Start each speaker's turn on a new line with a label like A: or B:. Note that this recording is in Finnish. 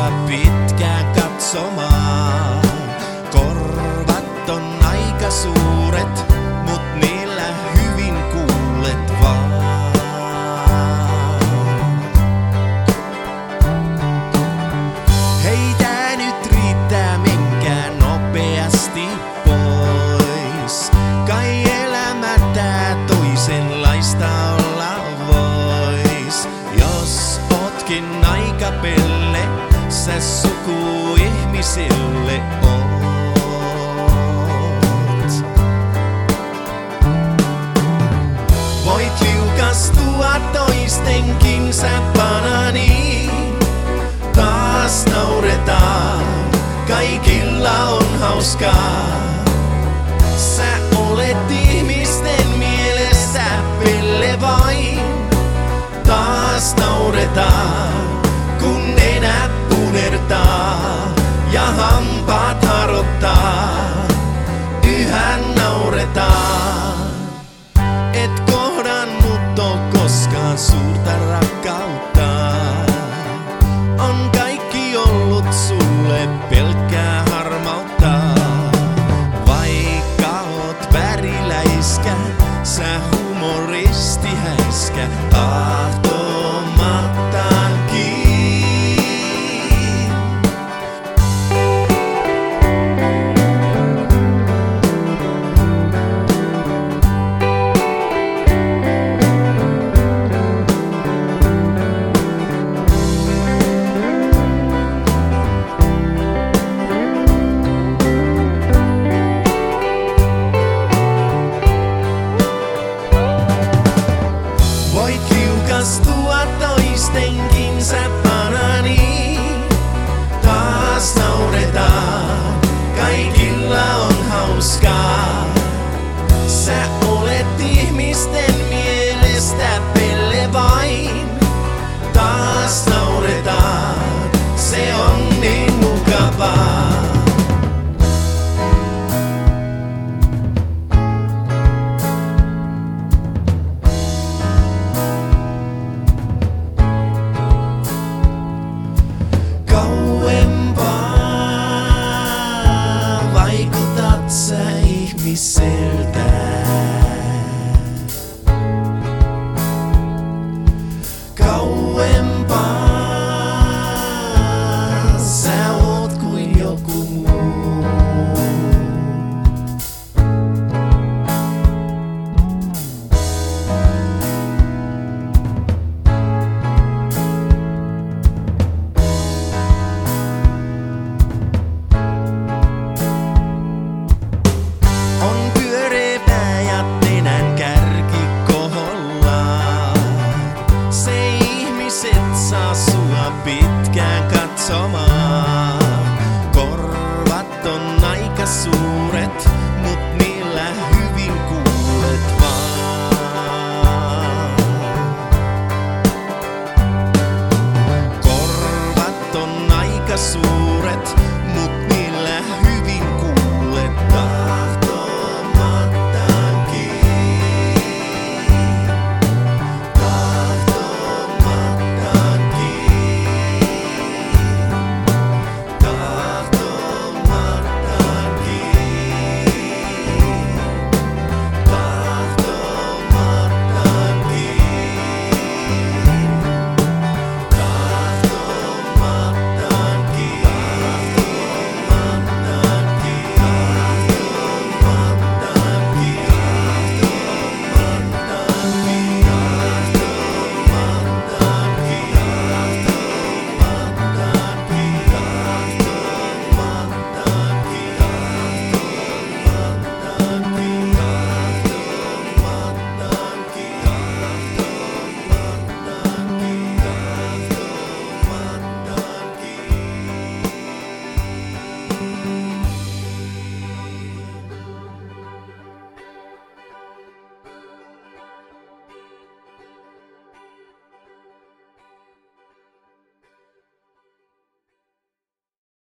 A: sua pitkään katsomaan. Korvat on aika suuret, mut niillä hyvin kuulet vaan. Hei tää nyt riittää, menkää nopeasti pois. Kai elämä tää toisenlaista olla vois. Jos ootkin aika pelle, sä suku ihmisille oot. Voit liukastua toistenkin sä bananiin. Taas nauretaan, kaikilla on hauskaa. Sä olet ihmisten mielestä pelle vain. Taas nauretaan, kun nenät punertaa ja hampaat harottaa. Yhä nauretaan, et kohdannut oo koskaan suurta rakkautta. On kaikki ollut sulle pelkkää harmautta. Vaikka oot väriläiskä, sä humoristi häiskä tahtomattaankin. Voit liukastua toistenkin sä bananiin. Taas nauretaan, kaikilla on hauskaa. Sä olet ihmisten mielestä pelle vain. Taas nauretaan, se on niin mukavaa. Vaikutat sä ihmiseltä. Kauempaa sä oot kuin joku muu. On pyöreä pää ja nenän kärki kohollaan. Se ihmiset saa sua pitää.